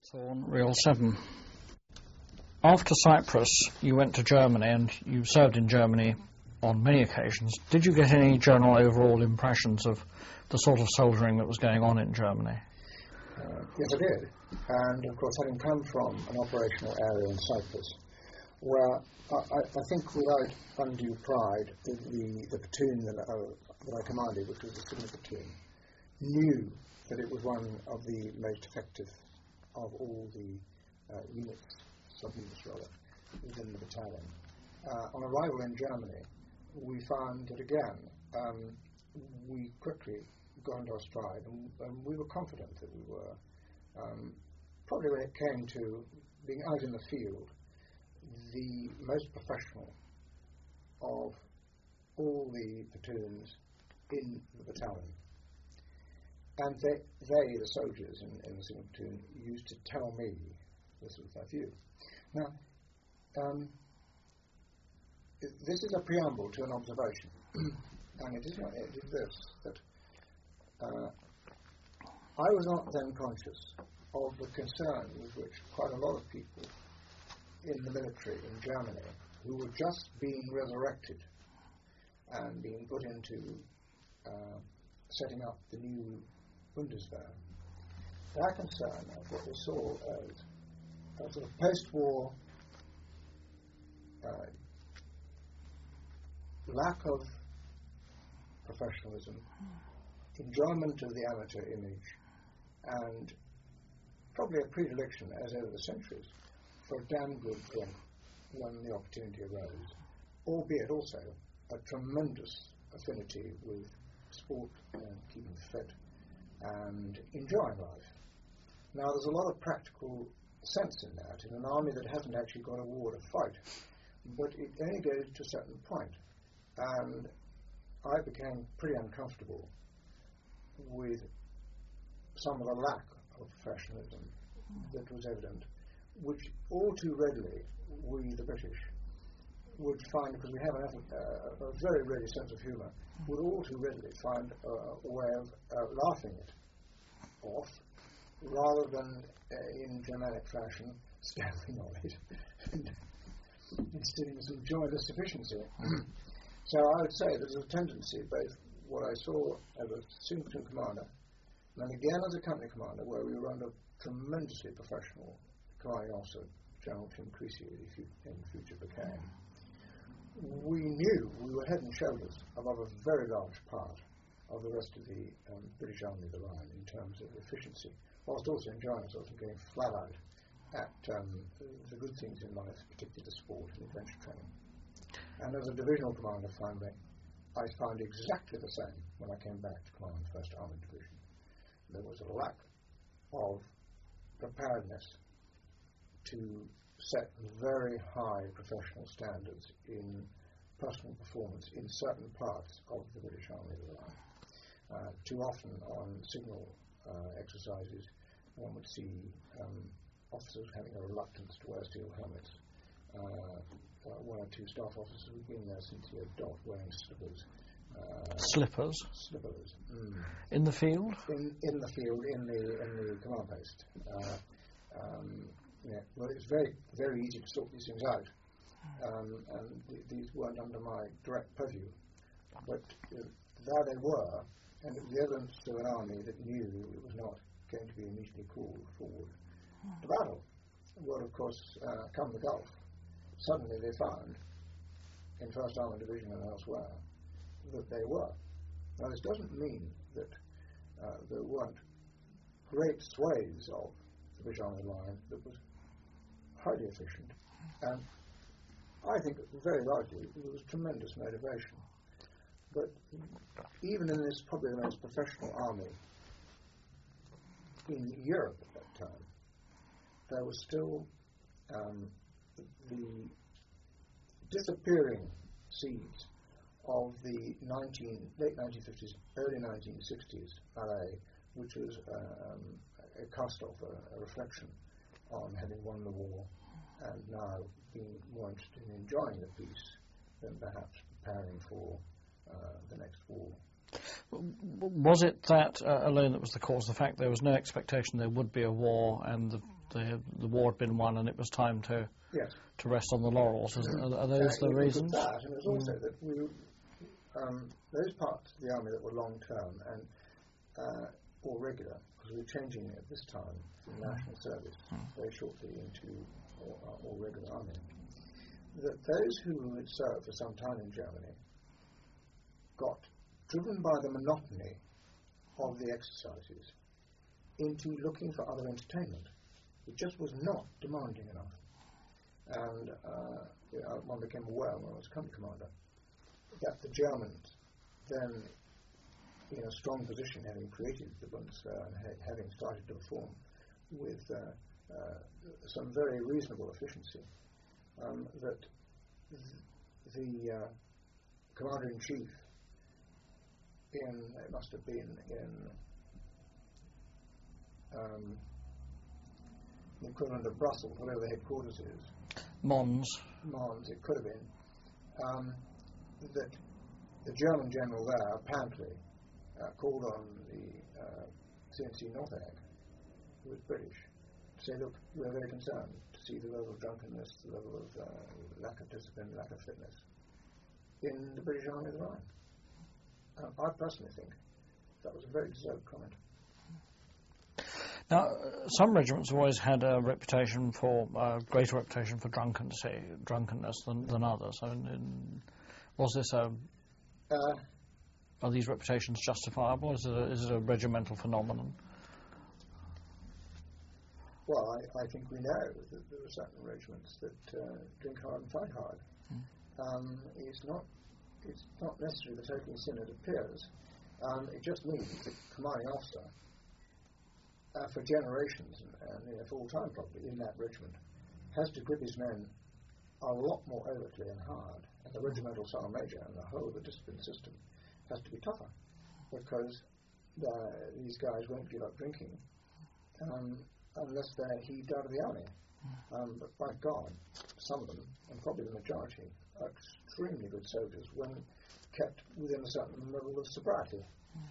Thorn, Reel 7. After Cyprus, you went to Germany and you served in Germany on many occasions. Did you get any general overall impressions of the sort of soldiering that was going on in Germany? Yes, I did. And, of course, having come from an operational area in Cyprus, where I think without undue pride, the platoon that I commanded, which was the Signal Platoon, knew that it was one of the most effective of all the units, sub-units rather, within the battalion. On arrival in Germany, we found that again, we quickly got into our stride, and we were confident that we were, probably when it came to being out in the field, the most professional of all the platoons in the battalion. And they the soldiers in the Signal Platoon, used to tell me this was their view. Now, this is a preamble to an observation, and it is this, that I was not then conscious of the concern with which quite a lot of people in the military in Germany, who were just being resurrected and being put into setting up the new Bundeswehr, their concern of what they saw as a sort of post-war lack of professionalism, enjoyment of the amateur image, and probably a predilection, as over the centuries, for a damn good drink when the opportunity arose, albeit also a tremendous affinity with sport and keeping fit and enjoying life. Now, there's a lot of practical sense in that, in an army that hasn't actually got a war to fight, but it only goes to a certain point. And I became pretty uncomfortable with some of the lack of professionalism that was evident, which all too readily we, the British, would find, because we have a very ready sense of humour, would all too readily find a way of laughing it off, rather than in Germanic fashion stamping on it and instilling some joyless sufficiency. So I would say there's a tendency, both what I saw as a Signal Platoon commander, and again as a company commander, where we were under tremendously professional commanding officer, General Tim Creasy, who in the future became. We knew we were head and shoulders above a very large part of the rest of the British Army of the Line in terms of efficiency, whilst also enjoying ourselves and going flat out at the good things in life, particularly the sport and adventure training. And as a divisional commander, finally, I found exactly the same when I came back to command 1st Armoured Division. There was a lack of preparedness to set very high professional standards in personal performance in certain parts of the British Army of the Line. Too often on signal exercises, one would see officers having a reluctance to wear steel helmets. One or two staff officers who've been there since the dot wearing slippers. Slippers? Slippers. In the field? In the field, in the command post. Yeah, well, it's very, very easy to sort these things out, and these weren't under my direct purview, but there they were, and it was the evidence of an army that knew it was not going to be immediately called forward to battle. Well, of course, come the Gulf, suddenly they found, in 1st Armoured Division and elsewhere, that they were. Now, this doesn't mean that there weren't great swathes of the British Army Line that was highly efficient, and I think very largely there was tremendous motivation. But even in this probably the most professional army in Europe at that time, there was still the disappearing seeds of the late 1950s, early 1960s ballet, which was a cast-off, a reflection on having won the war and now being more interested in enjoying the peace than perhaps preparing for the next war. Was it that alone that was the cause, the fact there was no expectation there would be a war, and the war had been won and it was time to Yes. to rest on the laurels. Are those the It was reasons? that, and it was also that those parts of the army that were long-term and or regular, because we were changing at this time from national service very shortly into all regular army, that those who had served for some time in Germany got driven by the monotony of the exercises into looking for other entertainment. It just was not demanding enough. And one became aware when I was company commander that the Germans, then in a strong position, having created the Bundeswehr and having started to perform with some very reasonable efficiency, that the commander-in-chief it must have been in the equivalent of Brussels, whatever the headquarters is. Mons, it could have been. That the German general there apparently called on the CNC Nordegg, who was British, to say, look, we're very concerned to see the level of drunkenness, the level of lack of discipline, lack of fitness in the British Army of the Rhine. I personally think that was a very deserved comment. Now, some regiments have always had a reputation for greater reputation for drunkenness than others. I mean, was this are these reputations justifiable? Is it a regimental phenomenon? Well, I think we know that there are certain regiments that drink hard and fight hard. It's not necessarily the total sin it appears. It just means that the commanding officer, for generations and for all time probably in that regiment, has to grip his men a lot more overtly and hard. And the regimental sergeant major and the whole of the discipline system has to be tougher, because these guys won't give up drinking unless they're heaved out of the army. But by God, some of them, and probably the majority, are extremely good soldiers when kept within a certain level of sobriety.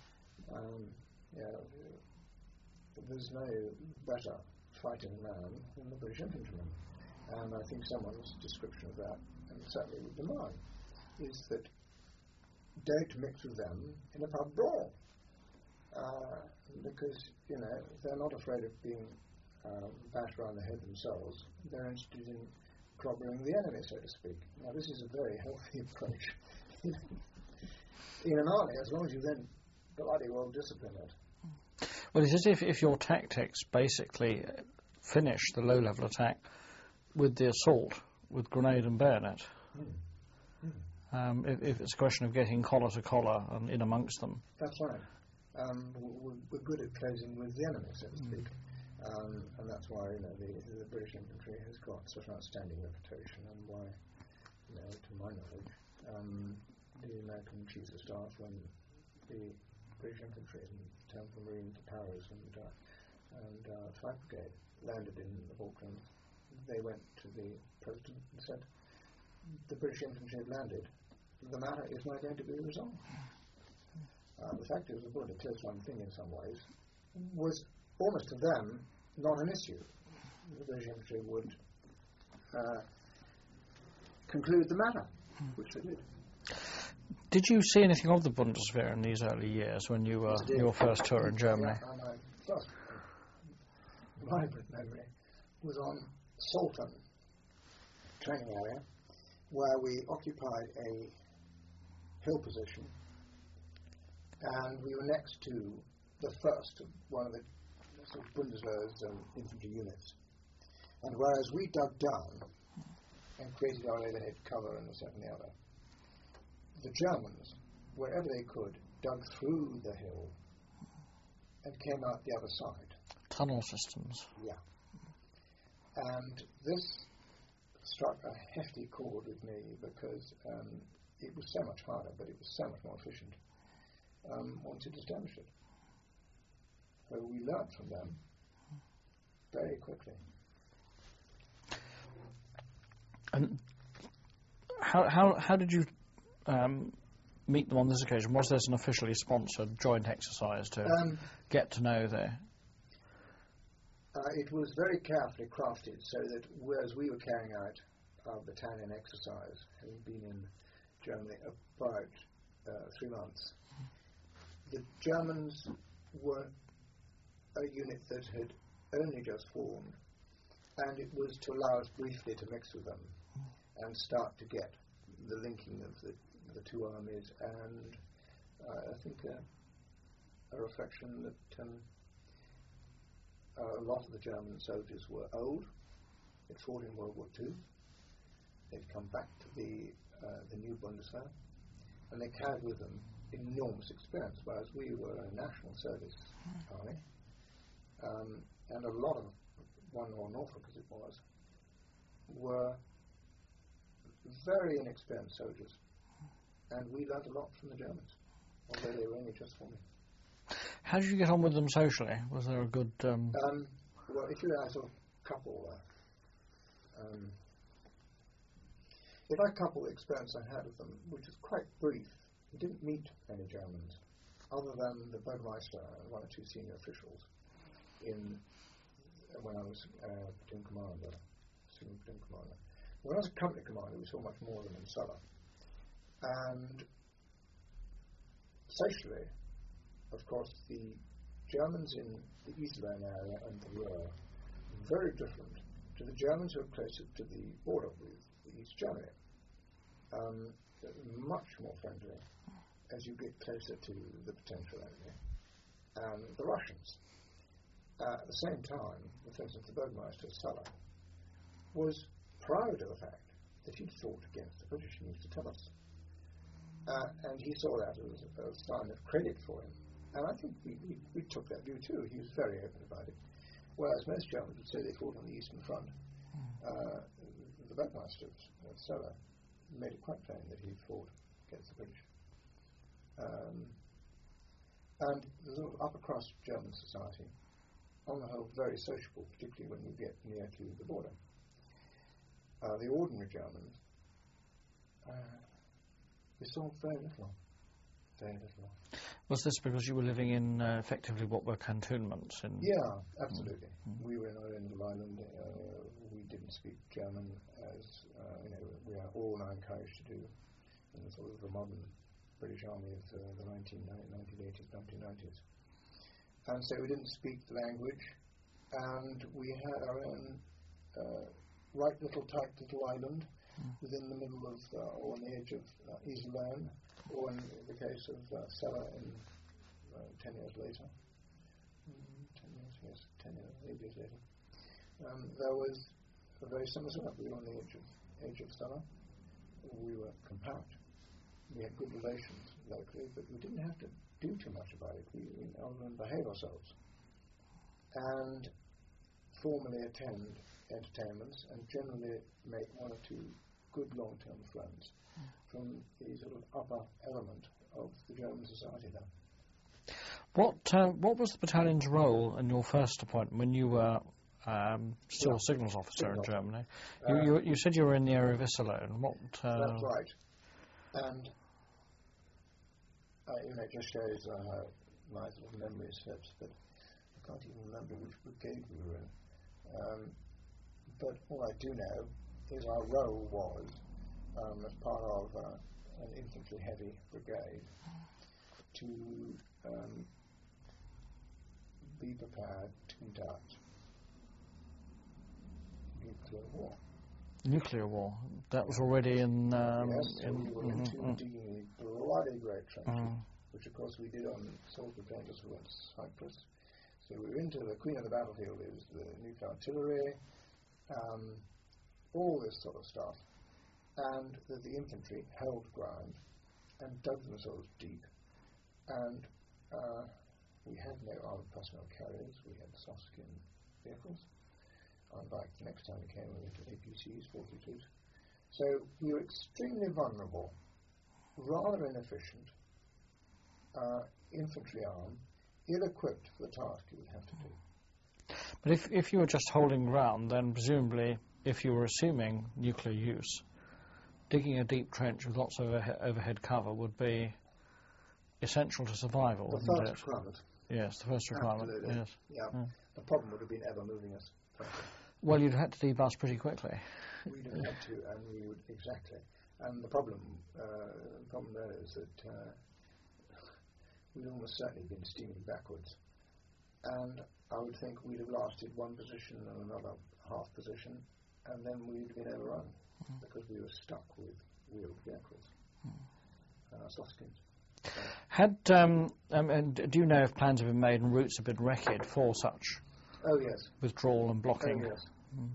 There's no better fighting man than the British infantryman. And I think someone's description of that, and certainly would be mine, is that don't mix with them in a pub brawl. Because, they're not afraid of being bashed around the head themselves. They're interested in clobbering the enemy, so to speak. Now, this is a very healthy approach. In an army, as long as you then bloody well discipline it. Well, it's as if your tactics basically finish the low-level attack with the assault, with grenade and bayonet. If it's a question of getting collar to collar and in amongst them. That's right. We're good at closing with the enemy, so to speak. And that's why the British infantry has got such an outstanding reputation, and why, to my knowledge, the American chiefs of staff, when the British infantry and 10th Marine Towers and 5th Brigade landed in the Falklands, they went to the President and said, the British infantry have landed, the matter is not going to be resolved. The fact is, the bullet a close-run thing in some ways was almost to them not an issue. The British infantry would conclude the matter, which they did. Did you see anything of the Bundeswehr in these early years when you were your first tour in Germany? Yeah, my first vibrant memory was on Salton training area, where we occupied a hill position, and we were next to the first of one of the sort of Bundeswehr's infantry units. And whereas we dug down and created our overhead cover and this and the other, the Germans, wherever they could, dug through the hill and came out the other side. Tunnel systems. Yeah. And this struck a hefty chord with me because it was so much harder, but it was so much more efficient once you'd established it. So we learned from them very quickly. And how did you meet them on this occasion? Was this an officially sponsored joint exercise to get to know It was very carefully crafted so that whereas we were carrying out our battalion exercise, having been in Germany about 3 months, the Germans were a unit that had only just formed, and it was to allow us briefly to mix with them and start to get the linking of the two armies, and I think a reflection that a lot of the German soldiers were old. They'd fought in World War II. They'd come back to the new Bundeswehr, and they carried with them enormous experience, whereas we were a national service army, and a lot of or Norfolk as it was, were very inexperienced soldiers, and we learned a lot from the Germans, although they were only just forming. How did you get on with them socially? Was there a good... Well, if you had a couple... if I couple the experience I had with them, which was quite brief, we didn't meet any Germans, other than the Burgmeister and 1 or 2 senior officials when I was platoon commander, senior platoon commander. When I was a company commander, we saw much more of them in Sulla. And socially, of course, the Germans in the East Rhine area and the Ruhr were very different to the Germans who are closer to the border with East Germany. Much more friendly as you get closer to the potential enemy. And the Russians, at the same time, for instance, the Burgmeister of Sulla was proud of the fact that he'd fought against the British, and used to tell us. And he saw that as a sign of credit for him. And I think we took that view too. He was very open about it. Whereas most Germans would say they fought on the Eastern Front. The Burgmeister of Sulla made it quite plain that he'd fought against the British. And the sort of upper-class German society, on the whole, very sociable, particularly when you get near to the border. The ordinary Germans, we saw very little. Very little. Was this because you were living in effectively what were cantonments? Yeah, absolutely. We were in Oriental Island. We didn't speak German, as we are all now encouraged to do in the sort of the modern British Army of the 1980s, 1990s. And so we didn't speak the language, and we had our own right little tight little island within the middle of, or on the edge of Iserlohn, or in the case of Sulla in 10 years later. 8 years later. There was a very similar setup. We were on the edge of Sulla. We were compact. We had good relations locally, but we didn't have to do too much about it. We other than behave ourselves and formally attend entertainments and generally make 1 or 2 good long-term friends from the sort of upper element of the German society there. What was the battalion's role in your first appointment when you were still a signals officer in Germany? You said you were in the area of Iserlohn. That's right. And it just shows how my sort of memory slips, but I can't even remember which brigade we were in. But all I do know is our role was, as part of an infantry heavy brigade, to be prepared to conduct nuclear war. Nuclear war? That was already in... yes, we were into the bloody Great Trenches, which of course we did on Salisbury Plain towards Cyprus. So we were into the Queen of the Battlefield, is the nuclear artillery, all this sort of stuff. And the infantry held ground and dug themselves deep. And we had no armored personnel carriers, we had soft-skin vehicles. Unlike the next time we came, we went to APCs, 42s. So we were extremely vulnerable, rather inefficient, infantry arm, ill-equipped for the task you would have to do. But if you were just holding ground, then presumably, if you were assuming nuclear use, digging a deep trench with lots of overhead cover would be essential to survival, wouldn't it? The first requirement. Yes, the first requirement. Absolutely. Yes. Yeah. The problem would have been ever moving us further. Well, you'd have had to debus pretty quickly. We'd have had to, and we would, exactly. And the problem there is that we'd almost certainly been steaming backwards. And I would think we'd have lasted one position and another half position, and then we'd have been overrun because we were stuck with wheeled vehicles, soft skins. And do you know if plans have been made and routes have been recce'd for such withdrawal and blocking? Oh, yes.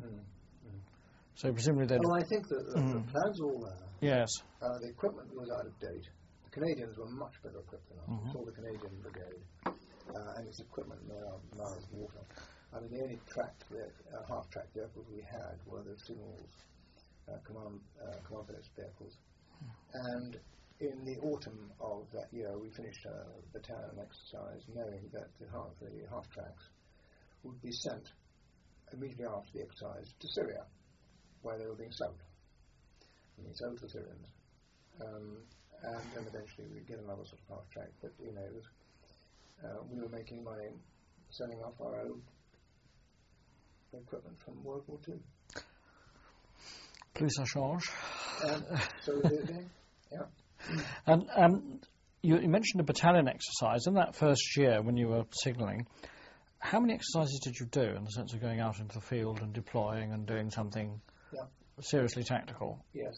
So presumably they'd... Well, I think that the plans were all there. Yes. The equipment was out of date. The Canadians were much better equipped than us. We saw the Canadian Brigade and its equipment miles of water. I mean, the only half-track vehicles we had were the signals command post vehicles. And in the autumn of that year, we finished a battalion exercise knowing that the half-tracks would be sent immediately after the exercise to Syria, where they were being sold. Sold to Syrians. And then eventually we'd get another sort of half-track. But, it was, we were making money selling off our old equipment from World War II. Plus ça change. So we did again. Yeah. And you mentioned a battalion exercise. In that first year when you were signalling, how many exercises did you do in the sense of going out into the field and deploying and doing something seriously tactical? Yes.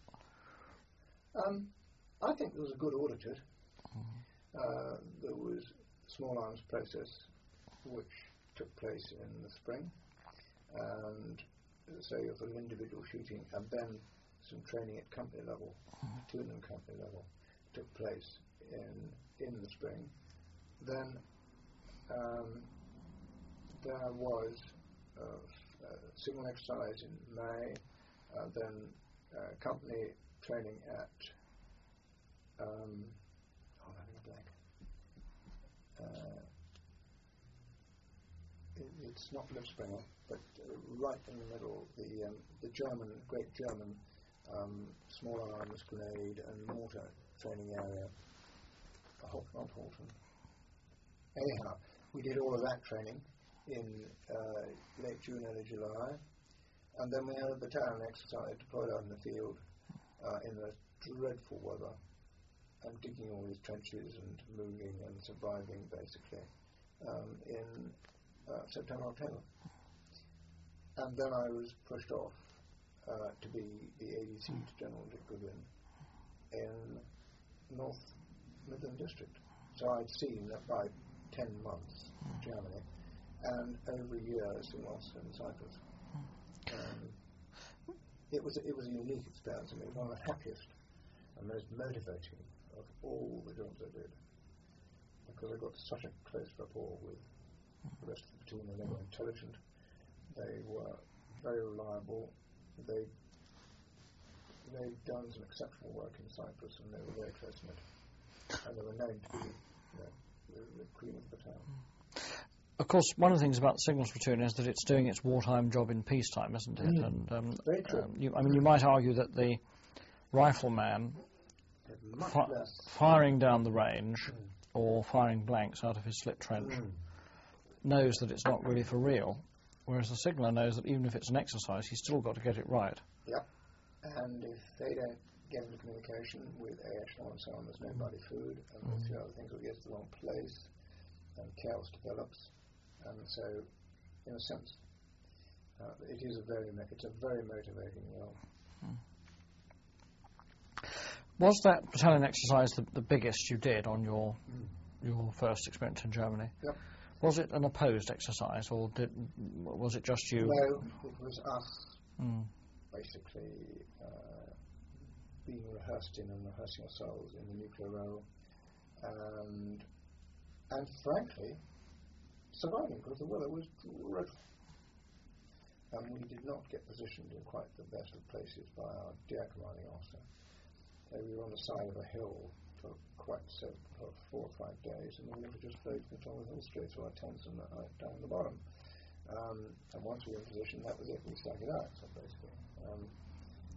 I think there was a good order to it. There was a small arms process which took place in the spring, and so you have sort of individual shooting, and then some training at company level, platoon and company level, took place in the spring. Then there was a signal exercise in May, then company training at I'm having a blank. It's not Lipspringer, but right in the middle, the great German small arms grenade and mortar training area. Not Halton. Anyhow, we did all of that training in late June, early July, and then we had a battalion exercise deployed out in the field in the dreadful weather, and digging all these trenches and moving and surviving basically in September, October. And then I was pushed off to be the ADC to General Dick Goodwin in North Midland District. So I'd seen about 10 months Germany and over a year in Moss and Cyprus. It was a unique experience. I mean, it was one of the happiest and most motivating of all the jobs I did, because I got such a close rapport with the rest of the team, and they were intelligent, they were very reliable, they'd done some exceptional work in Cyprus, and they were very close-knit, and they were known to be the cream of the town. Of course, one of the things about the Signals Platoon is that it's doing its wartime job in peacetime, isn't it? And very true. You might argue that the rifleman firing down the range or firing blanks out of his slit trench knows that it's not really for real, whereas the signaller knows that even if it's an exercise, he's still got to get it right. Yep. And if they don't get into communication with air echelon and so on, there's no bloody food, and there's a few other things, or gets to the wrong place, and chaos develops. And so, in a sense, it's a very motivating role. Was that battalion exercise the biggest you did on your first experience in Germany? Yep. Was it an opposed exercise, or was it just you? No, it was us, basically being rehearsed in and rehearsing ourselves in the nuclear role, and frankly, surviving, because the weather was dreadful. And we did not get positioned in quite the best of places by our dear commanding officer. We were on the side of a hill for for 4 or 5 days, and the water just flowed from the top of the hill straight through our tents and down the bottom. And once we were in position, that was it. We stuck it out, so basically.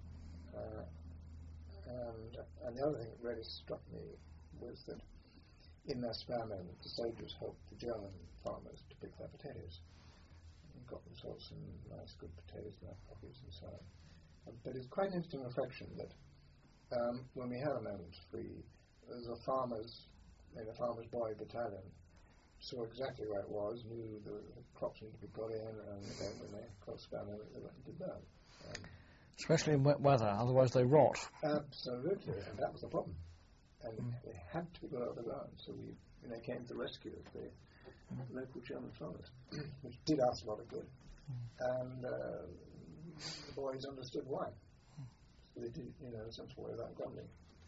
And the other thing that really struck me was that in their spare moment, the soldiers helped the German farmers to pick their potatoes and got themselves some nice good potatoes in their pockets and so on. But it's quite an interesting reflection that when we had a moment free, there was a farmer's boy battalion, saw exactly where it was, knew the crops needed to be got in, and then when they got spare moment, they went and did that. Especially in wet weather, otherwise they rot. Absolutely, and that was the problem. And they had to be got out of the ground, so we came to the rescue of the local German farmers, which did us a lot of good. And the boys understood why. So they did, in a sensible way, without grumbling.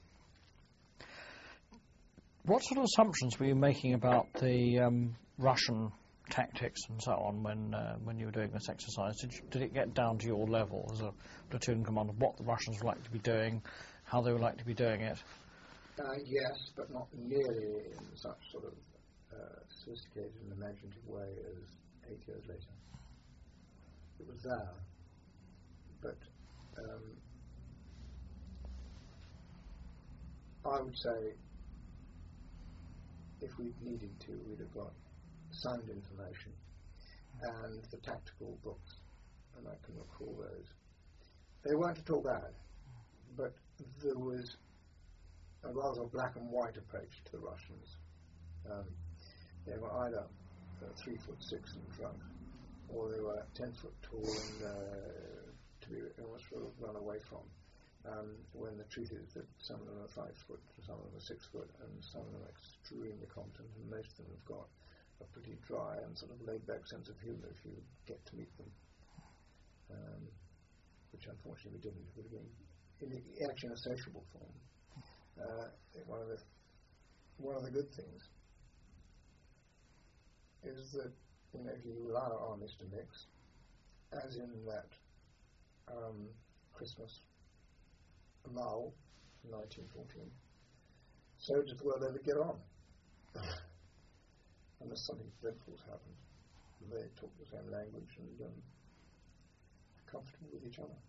What sort of assumptions were you making about the Russian tactics and so on when you were doing this exercise? Did it get down to your level as a platoon commander, what the Russians would like to be doing, how they would like to be doing it? Yes, but not nearly in such sort of sophisticated and imaginative way as 8 years later. It was there, but I would say if we'd needed to, we'd have got sound information and the tactical books, and I can recall those. They weren't at all bad, but there was a rather black and white approach to the Russians. They were either 3'6" in front, or they were 10 foot tall and to be almost run away from. When the truth is that some of them are 5 foot, some of them are 6 foot, and some of them are extremely competent, and most of them have got a pretty dry and sort of laid-back sense of humour if you get to meet them, which unfortunately we didn't. It would have been actually in a sociable form. One of the good things is that if you allow our armies to mix, as in that Christmas lull in 1914, so did the world ever get on. Unless something dreadful has happened. They talk the same language and are comfortable with each other.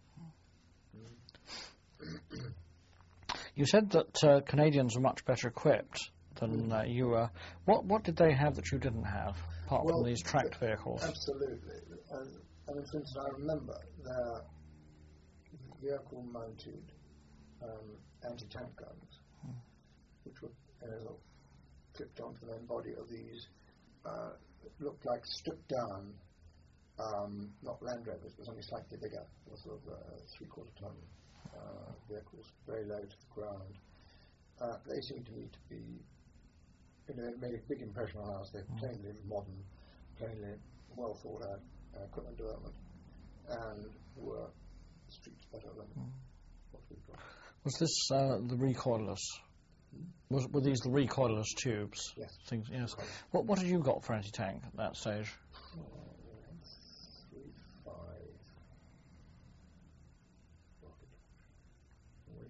You said that Canadians were much better equipped than you were. What did they have that you didn't have, apart from these tracked vehicles? Absolutely. For instance, I remember their vehicle-mounted anti-tank guns, which were clipped onto the main body of these, looked like stripped-down, not Land Rovers, but something slightly bigger, sort of 3/4-ton vehicles, very low to the ground. They seemed to me to be, they made a big impression on us. They're plainly modern, plainly well thought out equipment development, and were streets better than what we've got. Was this the recoilless? Were these the recoilless tubes? Yes. Things, yes. What had you got for anti-tank at that stage? 3.5 rocket. We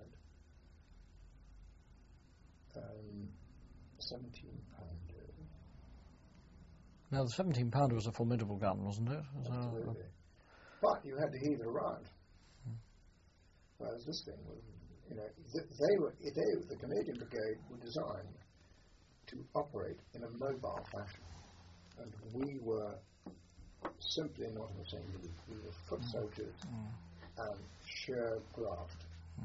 had 17-pounder. Now the 17-pounder was a formidable gun, wasn't it? Absolutely. But you had to heave it around. Whereas this thing was, the Canadian Brigade were designed to operate in a mobile fashion, and we were simply not in the same league. We were foot soldiers and sheer graft.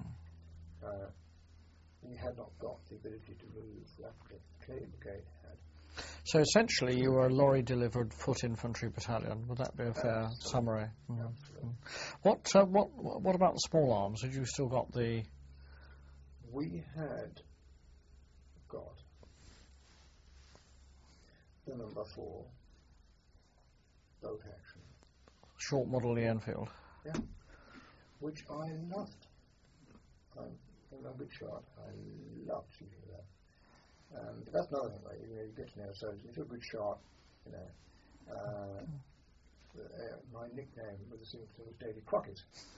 We had not got the ability to move rapidly. The Canadian Brigade had. So essentially, you were a lorry-delivered foot infantry battalion. Would that be a fair summary? What about the small arms? Had you still got the? We had got the number 4 bolt action. Short model Lee Enfield. Yeah, which I loved. I'm a good shot. I loved shooting that. But that's another thing, right? You get to know soldiers. If you're a good shot, my nickname with the Singleton was Davy Crockett.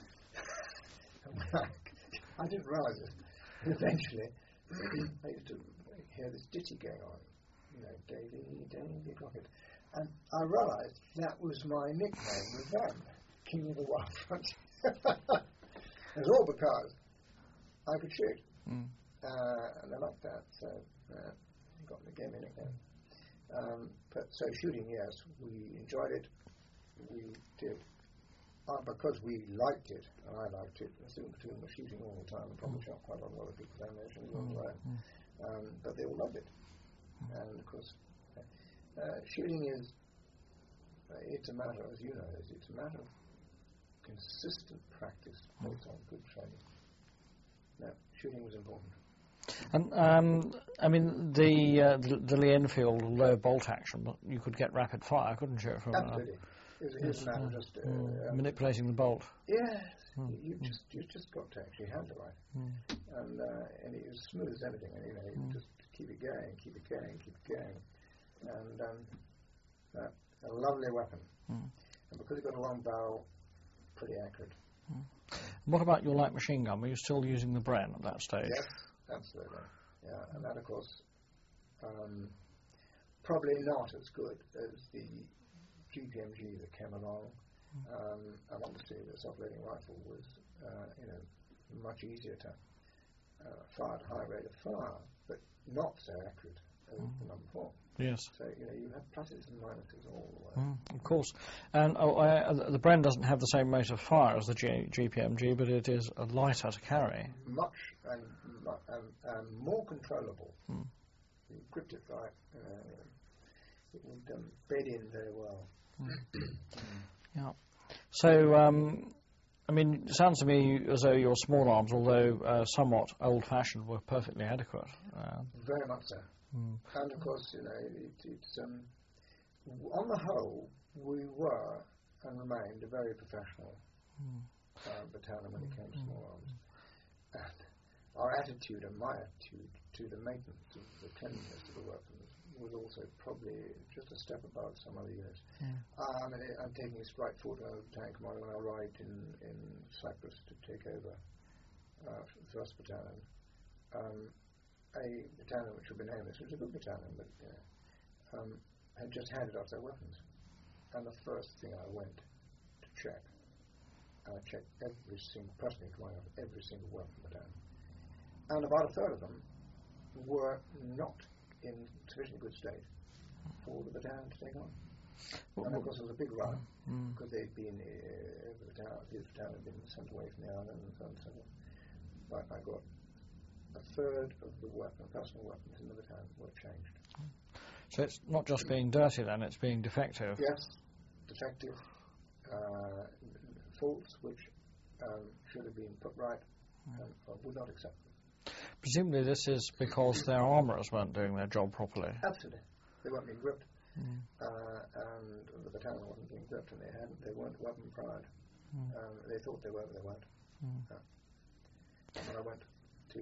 I didn't realise it. And eventually, I used to hear this ditty going on, Davy Crockett. And I realised that was my nickname with them, King of the Wild Frontier. It was all because I could shoot. And I liked that, so forgotten the game again. But so shooting, yes, we enjoyed it. We did. Because we liked it, and I liked it, the student platoon was shooting all the time, and probably shot quite a lot of other people's ammunition along the way. But they all loved it. And of course, shooting is, it's a matter, as you know, it's a matter of consistent practice based on good training. No, shooting was important. And I mean, the Lee Enfield low bolt action, but you could get rapid fire, couldn't you? From, absolutely. It was a matter of just manipulating the bolt. Yes, you just got to actually handle it right, and it was smooth as anything. And, you know, you just keep it going, and a lovely weapon. And because it got a long barrel, pretty accurate. What about your light machine gun? Were you still using the Bren at that stage? Yes, absolutely. Yeah, and that, of course, probably not as good as the GPMG that came along. And obviously, the self-loading rifle was, much easier to fire at a high rate of fire, but not so accurate as the number 4. Yes. So, you have pluses and minuses all the way. Of course. And the Bren doesn't have the same rate of fire as the GPMG, but it is lighter to carry. Much and more controllable. You gripped it right. It would bed in very well. Yeah. So, I mean, it sounds to me as though your small arms, although somewhat old-fashioned, were perfectly adequate. Very much so. And of course, it's on the whole, we were and remained a very professional battalion when it came to small arms. And our attitude and my attitude to the maintenance of the cleanliness of the weapons was also probably just a step above some other units. I'm taking a stride forward when I was battalion commander when I arrived in Cyprus to take over the 1st Battalion. A battalion which would be nameless, which was a good battalion, but had just handed off their weapons. And the first thing I went to check, I checked personally commanding every single weapon battalion. And about a third of them were not in sufficiently good state for the battalion to take on. And of course it was a big run, because they'd been, his battalion had been sent away from the island and so on and so forth. But I got a third of the personal weapons in the battalion were changed. So it's not just being dirty then, it's being defective. Yes, defective, faults which should have been put right and would not accept them. Presumably this is because their armourers weren't doing their job properly. Absolutely. They weren't being gripped. And the battalion wasn't being gripped, and they weren't weapon pried. They thought they were, but they weren't. When I went to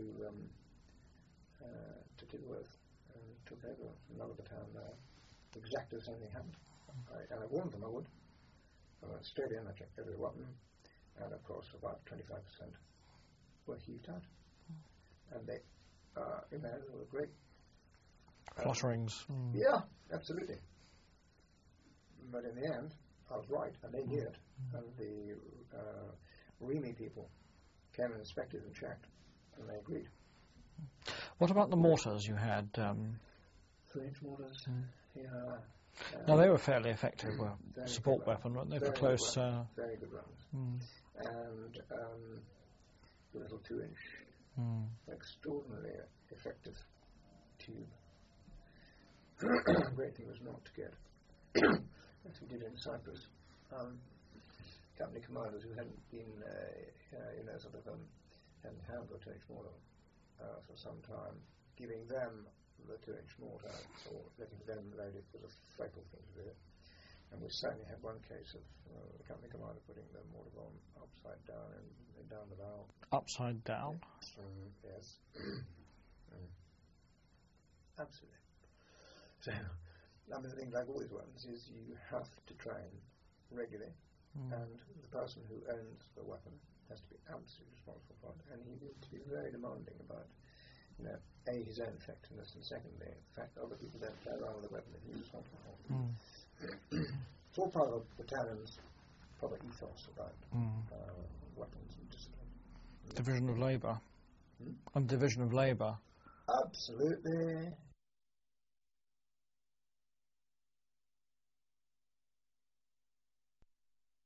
Tidworth and took over another battalion there, exactly the same thing happened. And I warned them I would. I went straight in, I checked every weapon, and of course about 25% were heaved out. And they were great. Flutterings. Yeah, absolutely. But in the end, I was right, and they knew it. And the REME people came and inspected and checked, and they agreed. What about the mortars you had? 3-inch mortars, yeah. No, they were fairly effective support weapon, weren't they, for close... very good runs. And the little 2-inch, extraordinarily effective tube. Great thing was not to get, as we did in Cyprus, company commanders who hadn't been, hadn't handled a 2-inch mortar for some time, giving them the 2-inch mortar or letting them load it was a fatal thing to do. And we certainly had one case of the company commander putting the mortar bomb upside down and down the barrel. Upside down? Yes. Absolutely. So, the thing like all these weapons is you have to train regularly, and the person who owns the weapon has to be absolutely responsible for it, and he needs to be very demanding about, his own effectiveness, and secondly, the fact that other people don't play around with the weapon that he's responsible for. It's all part of the battalion's proper ethos about weapons and discipline. Division of labour. And division of labour. Absolutely.